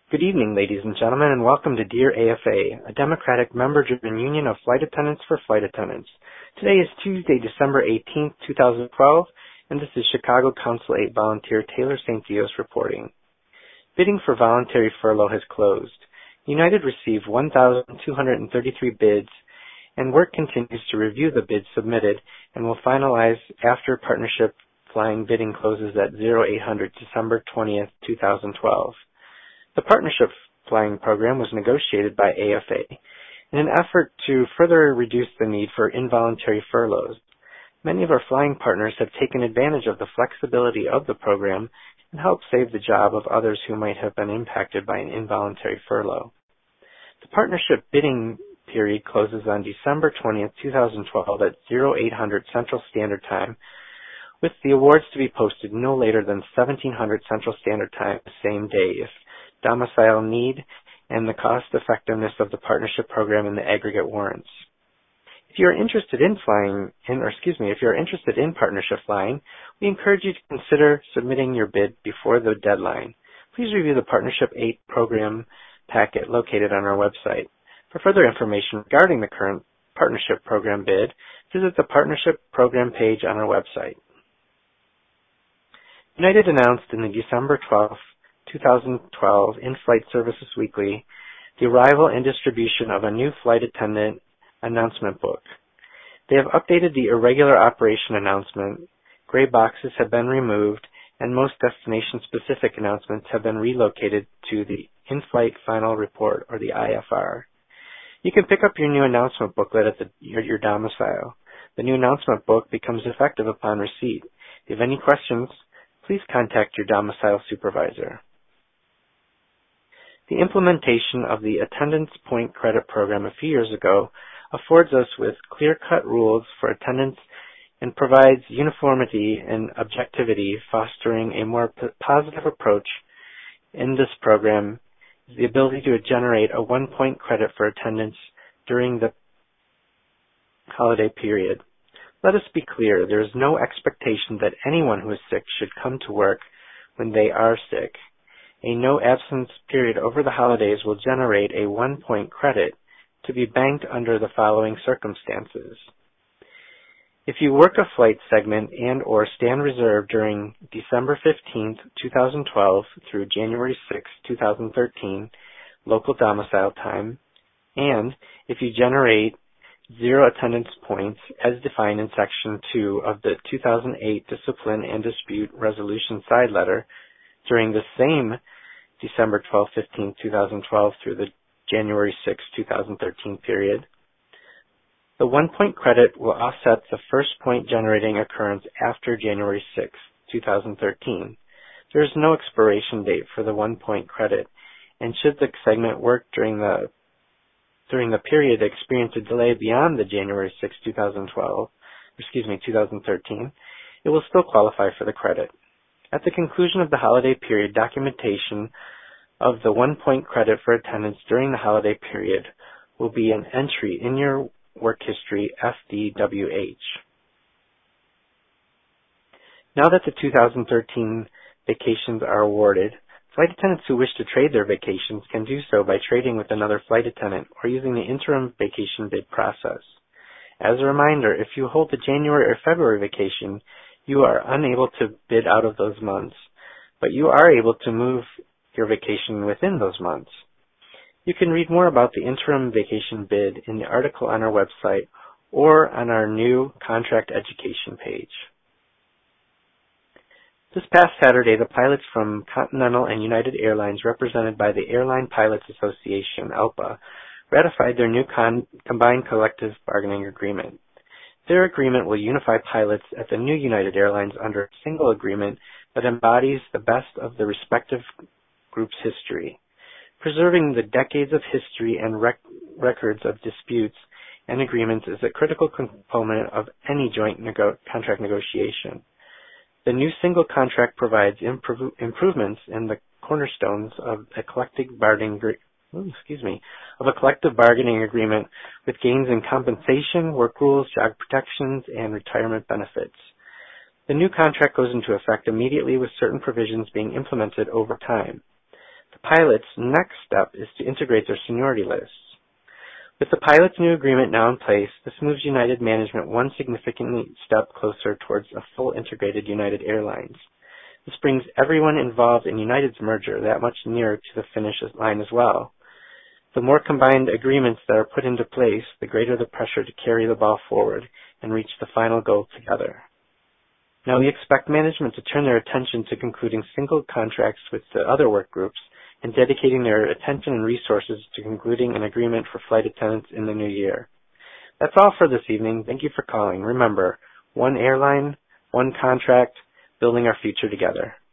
Good evening, ladies and gentlemen, and welcome to Dear AFA, a democratic member-driven union of flight attendants for flight attendants. Today is Tuesday, December 18th, 2012, and this is Chicago Council 8 volunteer Taylor St. Dios reporting. Bidding for voluntary furlough has closed. United received 1,233 bids, and work continues to review the bids submitted and will finalize after partnership flying bidding closes at 0800 December 20th, 2012. The partnership flying program was negotiated by AFA in an effort to further reduce the need for involuntary furloughs. Many of our flying partners have taken advantage of the flexibility of the program and helped save the job of others who might have been impacted by an involuntary furlough. The partnership bidding period closes on December 20th, 2012 at 0800 Central Standard Time, with the awards to be posted no later than 1700 Central Standard Time the same day if domicile need and the cost effectiveness of the partnership program in the aggregate warrants. If you are interested in partnership flying, we encourage you to consider submitting your bid before the deadline. Please review the Partnership 8 program packet located on our website. For further information regarding the current partnership program bid, visit the partnership program page on our website. United announced in the December 12th, 2012 In-Flight Services Weekly the arrival and distribution of a new flight attendant announcement book. They have updated the irregular operation announcement, gray boxes have been removed, and most destination-specific announcements have been relocated to the In-Flight Final Report, or the IFR. You can pick up your new announcement booklet at your domicile. The new announcement book becomes effective upon receipt. If you have any questions, please contact your domicile supervisor. The implementation of the Attendance Point Credit Program a few years ago affords us with clear-cut rules for attendance and provides uniformity and objectivity, fostering a more positive approach. In this program is the ability to generate a 1-point credit for attendance during the holiday period. Let us be clear, there is no expectation that anyone who is sick should come to work when they are sick. A no absence period over the holidays will generate a 1-point credit to be banked under the following circumstances. If you work a flight segment and or stand reserve during December 15th, 2012 through January 6th, 2013, local domicile time, and if you generate 0 attendance points as defined in Section 2 of the 2008 Discipline and Dispute Resolution Side Letter during the same December 12, 15, 2012 through the January 6, 2013 period, the 1-point credit will offset the first point generating occurrence after January 6, 2013. There is no expiration date for the 1-point credit, and should the segment work during the period experience a delay beyond the January 6, 2013, it will still qualify for the credit. At the conclusion of the holiday period, documentation of the 1-point credit for attendance during the holiday period will be an entry in your work history FDWH. Now that the 2013 vacations are awarded, flight attendants who wish to trade their vacations can do so by trading with another flight attendant or using the interim vacation bid process. As a reminder, if you hold the January or February vacation, you are unable to bid out of those months, but you are able to move your vacation within those months. You can read more about the interim vacation bid in the article on our website or on our new contract education page. This past Saturday, the pilots from Continental and United Airlines, represented by the Airline Pilots Association, ALPA, ratified their new combined collective bargaining agreement. Their agreement will unify pilots at the new United Airlines under a single agreement that embodies the best of the respective group's history. Preserving the decades of history and records of disputes and agreements is a critical component of any joint contract negotiation. The new single contract provides improvements in the cornerstones of a collective bargaining agreement with gains in compensation, work rules, job protections, and retirement benefits. The new contract goes into effect immediately with certain provisions being implemented over time. The pilot's next step is to integrate their seniority lists. With the pilot's new agreement now in place, this moves United management one significant step closer towards a full integrated United Airlines. This brings everyone involved in United's merger that much nearer to the finish line as well. The more combined agreements that are put into place, the greater the pressure to carry the ball forward and reach the final goal together. Now we expect management to turn their attention to concluding single contracts with the other work groups and dedicating their attention and resources to concluding an agreement for flight attendants in the new year. That's all for this evening. Thank you for calling. Remember, one airline, one contract, building our future together.